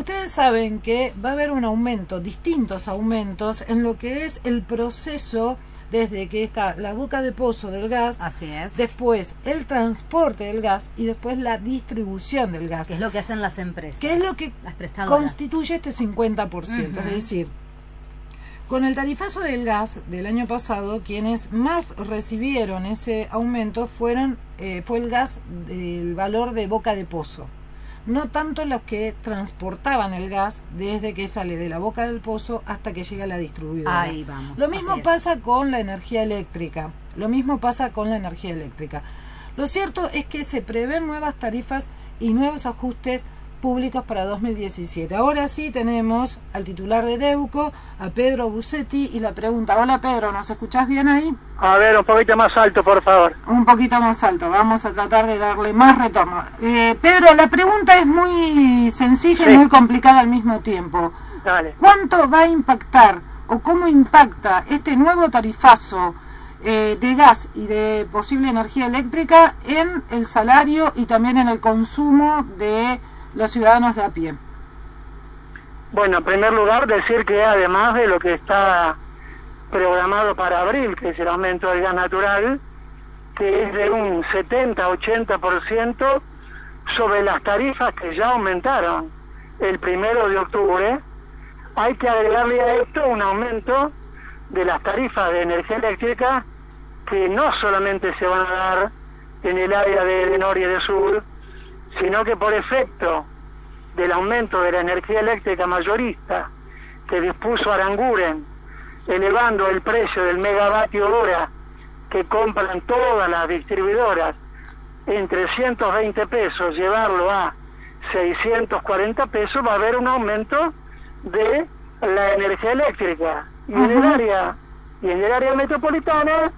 Ustedes saben que va a haber un aumento, distintos aumentos en lo que es el proceso desde que está la boca de pozo del gas, así es, después el transporte del gas y después la distribución del gas. Que es lo que hacen las empresas. Que es lo que constituye este 50%. Es decir, con el tarifazo del gas del año pasado, quienes más recibieron ese aumento fue el gas del valor de boca de pozo. No tanto los que transportaban el gas desde que sale de la boca del pozo hasta que llega a la distribuidora. Ahí vamos. Lo mismo pasa con la energía eléctrica. Lo cierto es que se prevén nuevas tarifas y nuevos ajustes públicos para 2017. Ahora sí tenemos al titular de Deuco, a Pedro Busetti, y la pregunta. Hola Pedro, ¿nos escuchás bien ahí? A ver, un poquito más alto, por favor. Un poquito más alto, vamos a tratar de darle más retorno. Pedro, la pregunta es muy sencilla y muy complicada al mismo tiempo. Dale. ¿Cuánto va a impactar o cómo impacta este nuevo tarifazo de gas y de posible energía eléctrica en el salario y también en el consumo de los ciudadanos de a pie? Bueno, en primer lugar decir que además de lo que está programado para abril, que es el aumento del gas natural, que es de un 70-80% sobre las tarifas que ya aumentaron el 1 de octubre, hay que agregarle a esto un aumento de las tarifas de energía eléctrica que no solamente se van a dar en el área de norte y de sur, sino que por efecto del aumento de la energía eléctrica mayorista que dispuso Aranguren, elevando el precio del megavatio hora que compran todas las distribuidoras en 320 pesos, llevarlo a 640 pesos, va a haber un aumento de la energía eléctrica. Y en el área metropolitana,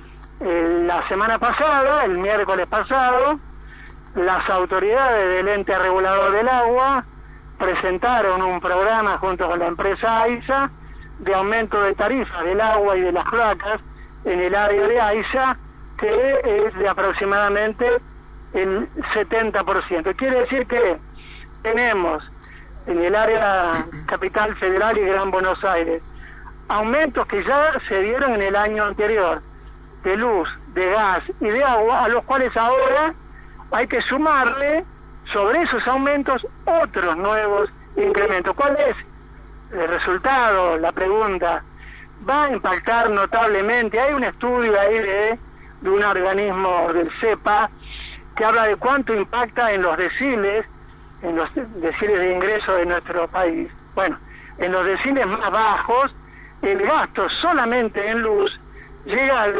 la semana pasada, el miércoles pasado, las autoridades del ente regulador del agua presentaron un programa junto con la empresa AISA de aumento de tarifas del agua y de las cloacas en el área de AISA, que es de aproximadamente el 70%. Quiere decir que tenemos en el área capital federal y Gran Buenos Aires aumentos que ya se dieron en el año anterior de luz, de gas y de agua, a los cuales ahora hay que sumarle sobre esos aumentos otros nuevos incrementos. ¿Cuál es el resultado? La pregunta. Va a impactar notablemente. Hay un estudio ahí de un organismo del CEPA que habla de cuánto impacta en los deciles de ingreso de nuestro país. Bueno, en los deciles más bajos, el gasto solamente en luz llega al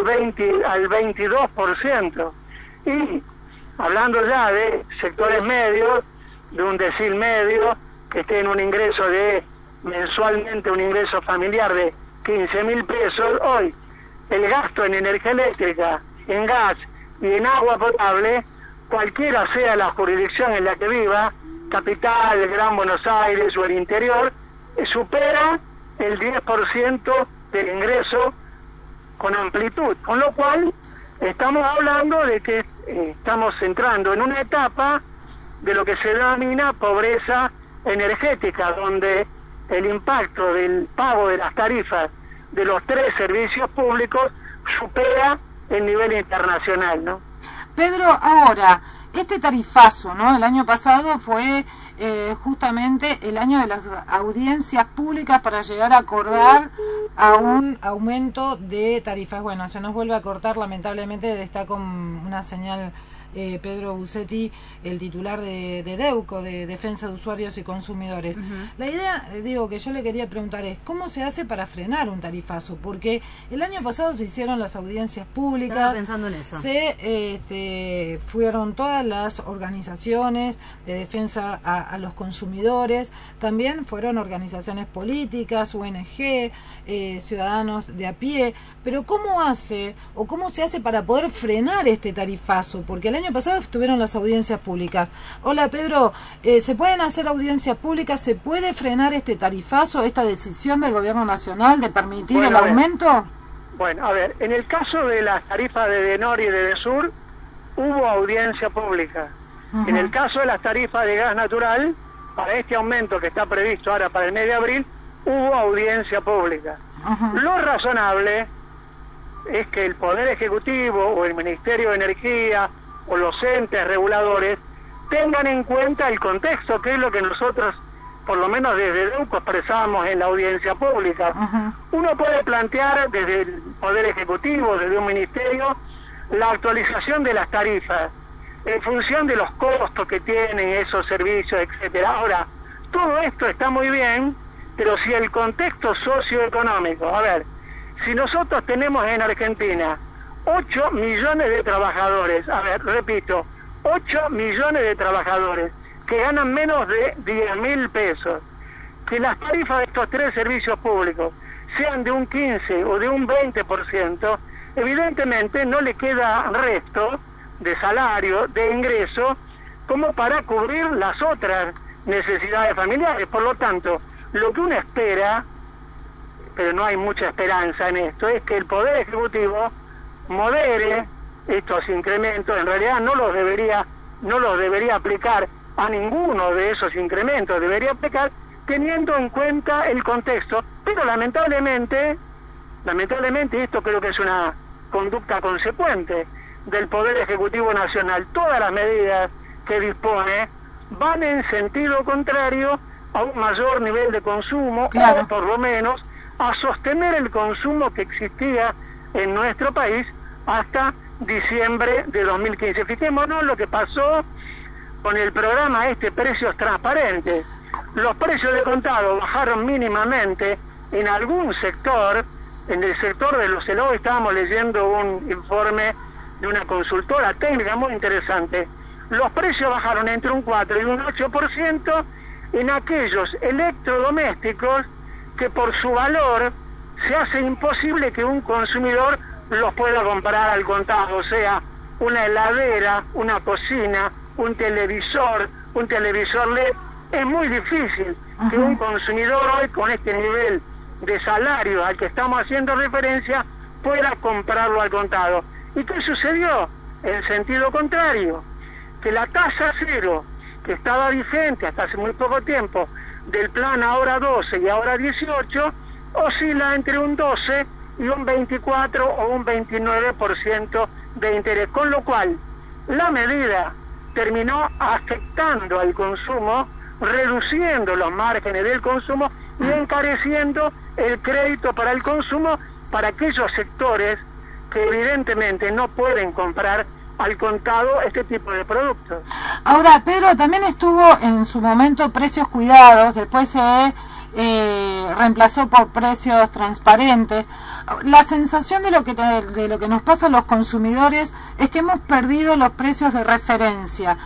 22%. Y hablando ya de sectores medios, de un decil medio que esté en un ingreso mensualmente un ingreso familiar de 15.000 pesos, hoy el gasto en energía eléctrica, en gas y en agua potable, cualquiera sea la jurisdicción en la que viva, capital, el Gran Buenos Aires o el interior, supera el 10% del ingreso con amplitud, con lo cual estamos hablando de que estamos entrando en una etapa de lo que se denomina pobreza energética, donde el impacto del pago de las tarifas de los 3 servicios públicos supera el nivel internacional, ¿no? Pedro, ahora, este tarifazo, ¿no? El año pasado fue justamente el año de las audiencias públicas para llegar a acordar a un aumento de tarifas. Bueno, se nos vuelve a cortar, lamentablemente está con una señal Pedro Busetti, el titular de Deuco, de Defensa de Usuarios y Consumidores. La idea, que yo le quería preguntar es, ¿cómo se hace para frenar un tarifazo? Porque el año pasado se hicieron las audiencias públicas. Estaba pensando en eso. Fueron todas las organizaciones de defensa a los consumidores, también fueron organizaciones políticas, ONG, ciudadanos de a pie, pero ¿cómo se hace para poder frenar este tarifazo? Porque el año pasado estuvieron las audiencias públicas. Hola Pedro, ¿se pueden hacer audiencias públicas? ¿Se puede frenar este tarifazo, esta decisión del gobierno nacional de permitir el aumento? Bueno, a ver, en el caso de las tarifas de Denor y de Desur, hubo audiencia pública. En el caso de las tarifas de gas natural, para este aumento que está previsto ahora para el mes de abril, hubo audiencia pública. Lo razonable es que el Poder Ejecutivo o el Ministerio de Energía o los entes reguladores tengan en cuenta el contexto, que es lo que nosotros, por lo menos desde DEUCO, expresamos en la audiencia pública. Uno puede plantear desde el Poder Ejecutivo, desde un ministerio, la actualización de las tarifas en función de los costos que tienen esos servicios, etcétera. Ahora, todo esto está muy bien, pero si el contexto socioeconómico, a ver, si nosotros tenemos en Argentina 8 millones de trabajadores, a ver, repito, 8 millones de trabajadores que ganan menos de 10.000 pesos, que las tarifas de estos tres servicios públicos sean de un 15 o de un 20%, evidentemente no le queda resto de salario, de ingreso, como para cubrir las otras necesidades familiares. Por lo tanto, lo que uno espera, pero no hay mucha esperanza en esto, es que el Poder Ejecutivo modere estos incrementos. En realidad no los debería aplicar a ninguno de esos incrementos, debería aplicar teniendo en cuenta el contexto, pero lamentablemente esto creo que es una conducta consecuente del Poder Ejecutivo Nacional. Todas las medidas que dispone van en sentido contrario a un mayor nivel de consumo, claro, o por lo menos a sostener el consumo que existía en nuestro país hasta diciembre de 2015. Fijémonos lo que pasó con el programa Precios Transparentes. Los precios de contado bajaron mínimamente en algún sector. En el sector de los helados estábamos leyendo un informe de una consultora técnica muy interesante. Los precios bajaron entre un 4 y un 8% en aquellos electrodomésticos que por su valor se hace imposible que un consumidor los pueda comprar al contado, o sea, una heladera, una cocina, un televisor LED. Es muy difícil que un consumidor hoy con este nivel de salario al que estamos haciendo referencia pueda comprarlo al contado. ¿Y qué sucedió? En sentido contrario, que la tasa cero, que estaba vigente hasta hace muy poco tiempo, del plan ahora 12 y ahora 18, oscila entre un 12 y un 24 o un 29% de interés, con lo cual la medida terminó afectando al consumo, reduciendo los márgenes del consumo y encareciendo el crédito para el consumo para aquellos sectores que evidentemente no pueden comprar al contado este tipo de productos. Ahora, Pedro, también estuvo en su momento Precios Cuidados, después se reemplazó por Precios Transparentes. La sensación de lo que nos pasa a los consumidores es que hemos perdido los precios de referencia.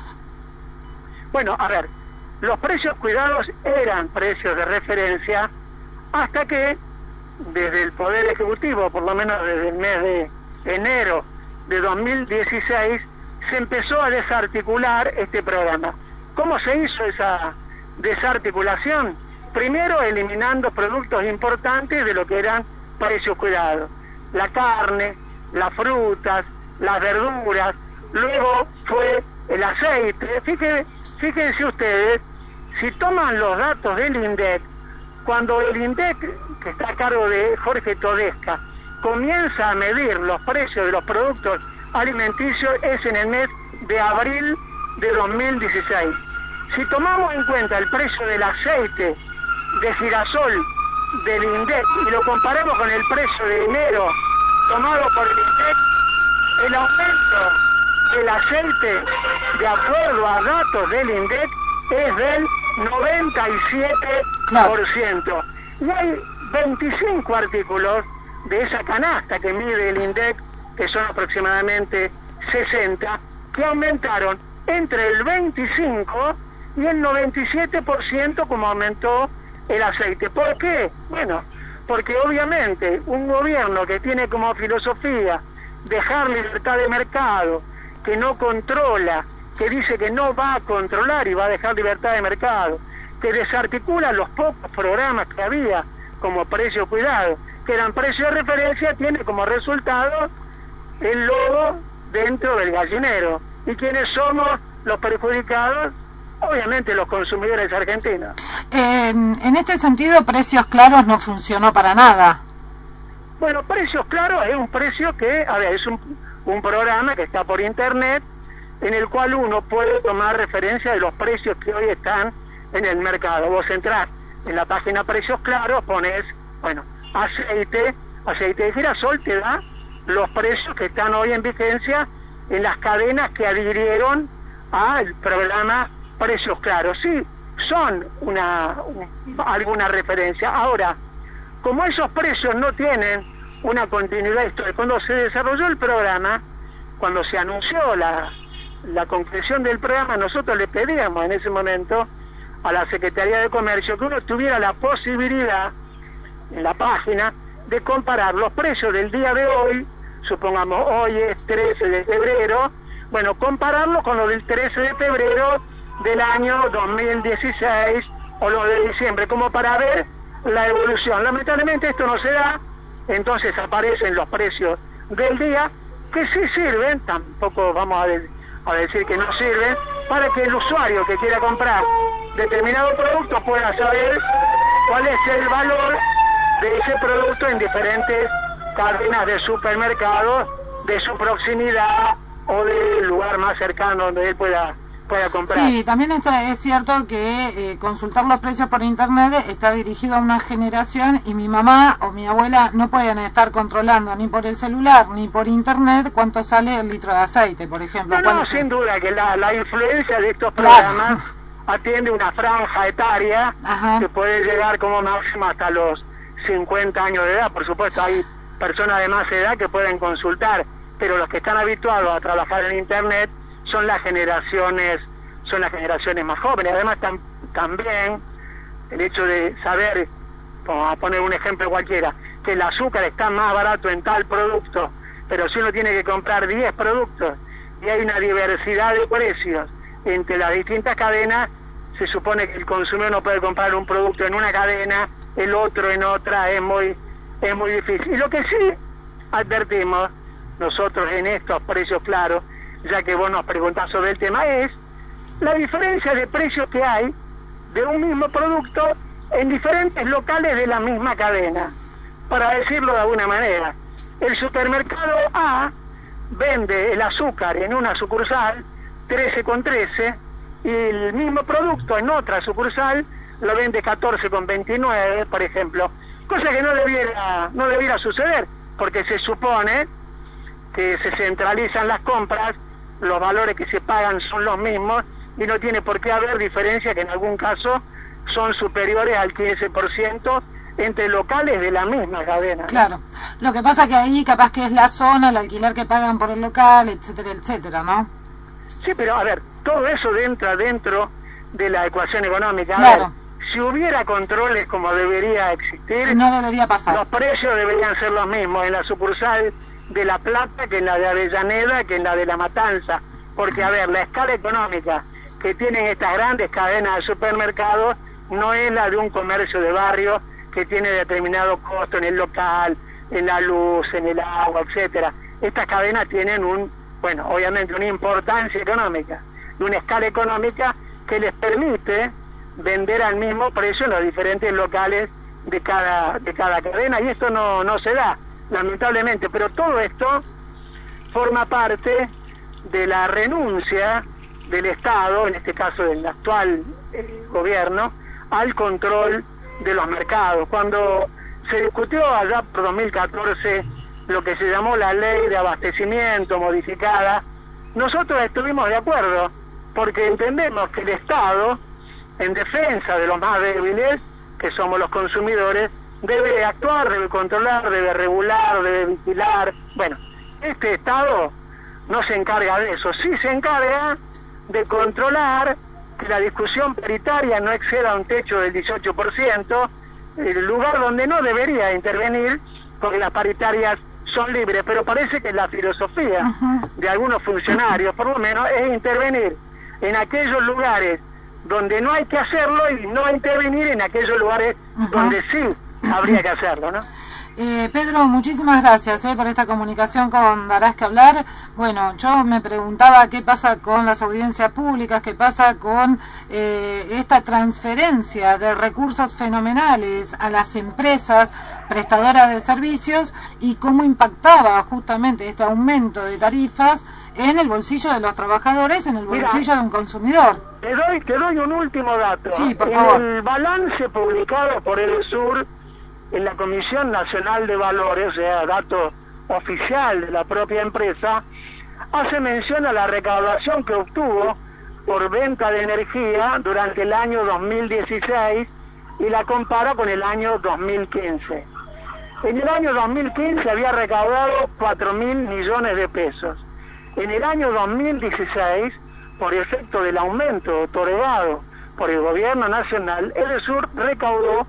Bueno, a ver, los precios cuidados eran precios de referencia hasta que desde el Poder Ejecutivo, por lo menos desde el mes de enero de 2016, se empezó a desarticular este programa. ¿Cómo se hizo esa desarticulación? Primero eliminando productos importantes de lo que eran precios cuidados, la carne, las frutas, las verduras, luego fue el aceite. Fíjense ustedes, si toman los datos del INDEC, cuando el INDEC, que está a cargo de Jorge Todesca, comienza a medir los precios de los productos alimenticios, es en el mes de abril de 2016. Si tomamos en cuenta el precio del aceite de girasol del INDEC y lo comparamos con el precio de enero tomado por el INDEC, el aumento del aceite, de acuerdo a datos del INDEC, es del 97%. Y hay 25 artículos de esa canasta que mide el INDEC, que son aproximadamente 60, que aumentaron entre el 25 y el 97% como aumentó el aceite. ¿Por qué? Bueno, porque obviamente un gobierno que tiene como filosofía dejar libertad de mercado, que no controla, que dice que no va a controlar y va a dejar libertad de mercado, que desarticula los pocos programas que había como precio cuidado, que eran precios de referencia, tiene como resultado el lobo dentro del gallinero. ¿Y quiénes somos los perjudicados? obviamente los consumidores argentinos. En este sentido, Precios Claros no funcionó para nada. Bueno, Precios Claros es un precio que, a ver, es un programa que está por internet, en el cual uno puede tomar referencia de los precios que hoy están en el mercado. Vos entrás en la página Precios Claros, pones, bueno, aceite de girasol, te da los precios que están hoy en vigencia en las cadenas que adhirieron al programa Precios Claros. Sí, son alguna referencia. Ahora, como esos precios no tienen una continuidad histórica, cuando se desarrolló el programa, cuando se anunció la concreción del programa, nosotros le pedíamos en ese momento a la Secretaría de Comercio que uno tuviera la posibilidad en la página de comparar los precios del día de hoy, supongamos hoy es 13 de febrero, bueno, compararlo con lo del 13 de febrero del año 2016 o lo de diciembre, como para ver la evolución. Lamentablemente esto no se da, entonces aparecen los precios del día, que sí sirven, tampoco vamos a decir que no sirven, para que el usuario que quiera comprar determinado producto pueda saber cuál es el valor de ese producto en diferentes cadenas de supermercados de su proximidad o del lugar más cercano donde él pueda comprar. Sí, también es cierto que consultar los precios por internet está dirigido a una generación y mi mamá o mi abuela no pueden estar controlando ni por el celular ni por internet cuánto sale el litro de aceite, por ejemplo. No, sin duda que la influencia de estos programas atiende una franja etaria. Ajá. Que puede llegar como máximo hasta los 50 años de edad. Por supuesto, hay personas de más edad que pueden consultar, pero los que están habituados a trabajar en internet son las generaciones más jóvenes. Además también el hecho de saber, vamos a poner un ejemplo cualquiera, que el azúcar está más barato en tal producto, pero si uno tiene que comprar 10 productos y hay una diversidad de precios entre las distintas cadenas, se supone que el consumidor no puede comprar un producto en una cadena, el otro en otra, es muy difícil. Y lo que sí advertimos nosotros en estos Precios Claros, ya que vos nos preguntás sobre el tema, es la diferencia de precios que hay de un mismo producto en diferentes locales de la misma cadena. Para decirlo de alguna manera, el supermercado A vende el azúcar en una sucursal 13,13 y el mismo producto en otra sucursal lo vende 14,29, por ejemplo, cosa que no debiera suceder, porque se supone que se centralizan las compras, los valores que se pagan son los mismos y no tiene por qué haber diferencia, que en algún caso son superiores al 15% entre locales de la misma cadena. Claro, lo que pasa que ahí capaz que es la zona, el alquiler que pagan por el local, etcétera, etcétera, ¿no? Sí, pero a ver, todo eso entra dentro de la ecuación económica. Claro. A ver, si hubiera controles como debería existir, no debería pasar. Los precios deberían ser los mismos en la sucursal de La Plata que en la de Avellaneda, que en la de La Matanza, porque a ver, la escala económica que tienen estas grandes cadenas de supermercados no es la de un comercio de barrio que tiene determinado costo en el local, en la luz, en el agua, etcétera. Estas cadenas tienen obviamente una importancia económica, una escala económica que les permite vender al mismo precio en los diferentes locales de cada cadena, y esto no se da, lamentablemente, pero todo esto forma parte de la renuncia del Estado, en este caso del actual gobierno, al control de los mercados. Cuando se discutió allá por 2014 lo que se llamó la ley de abastecimiento modificada, nosotros estuvimos de acuerdo, porque entendemos que el Estado, en defensa de los más débiles, que somos los consumidores, debe actuar, debe controlar, debe regular, debe vigilar. Bueno, este Estado no se encarga de eso, sí se encarga de controlar que la discusión paritaria no exceda un techo del 18%, el lugar donde no debería intervenir, porque las paritarias son libres, pero parece que la filosofía de algunos funcionarios, por lo menos, es intervenir en aquellos lugares donde no hay que hacerlo y no intervenir en aquellos lugares donde sí habría que hacerlo, ¿no? Pedro, muchísimas gracias por esta comunicación con Darás que Hablar. Bueno, yo me preguntaba qué pasa con las audiencias públicas, qué pasa con esta transferencia de recursos fenomenales a las empresas prestadoras de servicios y cómo impactaba justamente este aumento de tarifas en el bolsillo de los trabajadores, en el bolsillo de un consumidor. Te doy un último dato. Sí, por favor. En el balance publicado por Edesur en la Comisión Nacional de Valores, o sea, dato oficial de la propia empresa, hace mención a la recaudación que obtuvo por venta de energía durante el año 2016 y la compara con el año 2015. En el año 2015 había recaudado 4.000 millones de pesos. En el año 2016, por efecto del aumento otorgado por el gobierno nacional, Edesur recaudó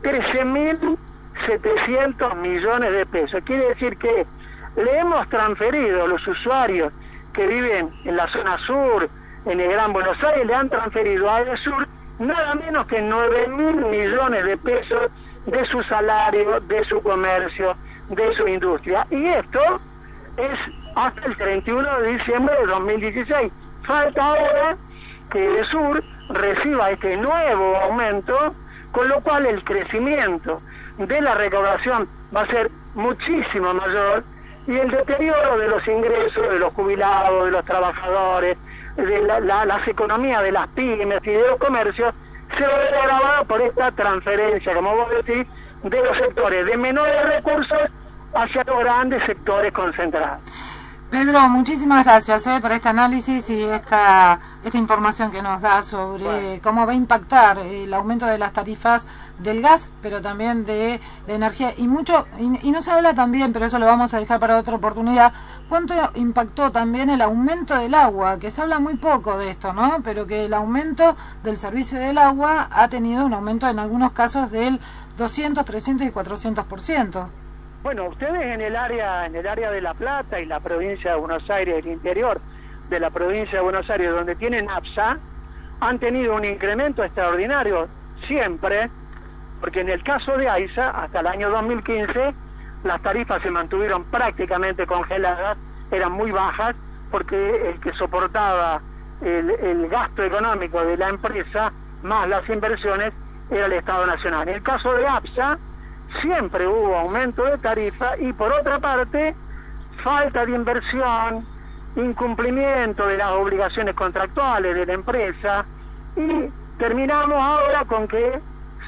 13.700 millones de pesos. Quiere decir que le hemos transferido a los usuarios que viven en la zona sur, en el Gran Buenos Aires, le han transferido a Edesur nada menos que 9.000 millones de pesos de su salario, de su comercio, de su industria. Y esto es hasta el 31 de diciembre de 2016. Falta ahora que Edesur reciba este nuevo aumento, con lo cual el crecimiento de la recaudación va a ser muchísimo mayor y el deterioro de los ingresos de los jubilados, de los trabajadores, de las economías de las pymes y de los comercios se va a ver agravado por esta transferencia, como vos decís, de los sectores de menores recursos hacia los grandes sectores concentrados. Pedro, muchísimas gracias por este análisis y esta información que nos da sobre cómo va a impactar el aumento de las tarifas del gas, pero también de la energía. Y no se habla también, pero eso lo vamos a dejar para otra oportunidad, cuánto impactó también el aumento del agua, que se habla muy poco de esto, ¿no? Pero que el aumento del servicio del agua ha tenido un aumento en algunos casos del 200, 300 y 400%. Bueno, ustedes en el área de La Plata y la provincia de Buenos Aires, el interior de la provincia de Buenos Aires, donde tienen APSA, han tenido un incremento extraordinario siempre, porque en el caso de AISA, hasta el año 2015, las tarifas se mantuvieron prácticamente congeladas, eran muy bajas, porque el que soportaba el gasto económico de la empresa, más las inversiones, era el Estado Nacional. En el caso de APSA, siempre hubo aumento de tarifa y por otra parte falta de inversión, incumplimiento de las obligaciones contractuales de la empresa y terminamos ahora con que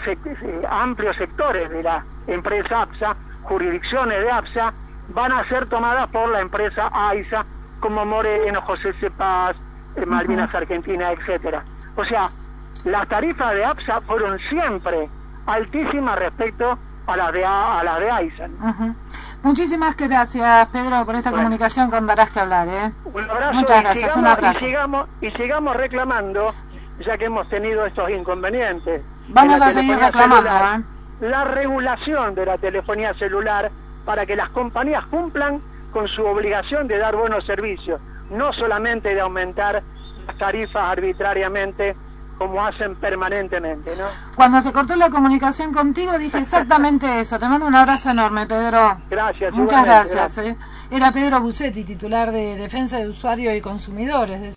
amplios sectores de la empresa APSA, jurisdicciones de APSA, van a ser tomadas por la empresa AISA como Moreno, José Cepaz, Malvinas Argentina, etcétera. O sea, las tarifas de APSA fueron siempre altísimas respecto a las de AISA. Muchísimas gracias, Pedro, por esta comunicación con Darás que Hablar. Un abrazo. Muchas gracias, un abrazo. Y sigamos reclamando, ya que hemos tenido estos inconvenientes. Vamos a seguir reclamando. La regulación de la telefonía celular para que las compañías cumplan con su obligación de dar buenos servicios, no solamente de aumentar las tarifas arbitrariamente, como hacen permanentemente, ¿no? Cuando se cortó la comunicación contigo dije exactamente eso. Te mando un abrazo enorme, Pedro. Gracias. Muchas gracias. Era Pedro Busetti, titular de Defensa de Usuarios y Consumidores.